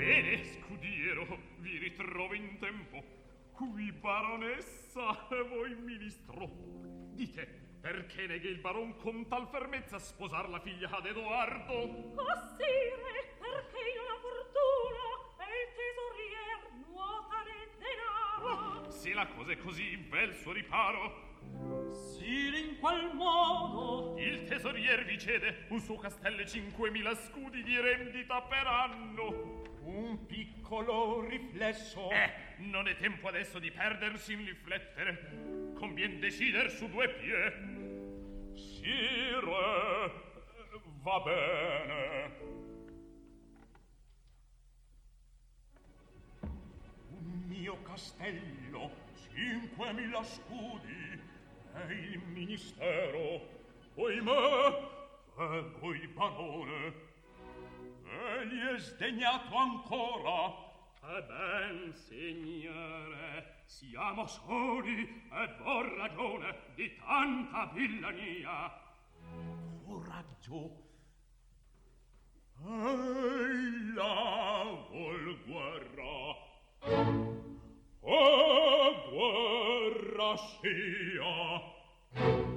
Bene, scudiero, vi ritrovo in tempo. Qui baronessa e voi ministro. Dite, perché neghi il baron con tal fermezza sposar la figlia ad Edoardo? Oh, sire, perché io la fortuna e il tesorier nuota nel denaro. Se la cosa è così, bel suo riparo. Sire, in qual modo? Il tesorier vi cede un suo castello e 5.000 scudi di rendita per anno. Un piccolo riflesso. Non è tempo adesso di perdersi in riflettere. Convien decider su due pie. Sire, va bene. Un mio castello, 5.000 scudi e il ministero. Oimè, voi barone, egli è sdegnato ancora. Ben, signore, siamo soli e ho ragione di tanta villania. Coraggio. Ehi, la vuol guerra. Guerra sia.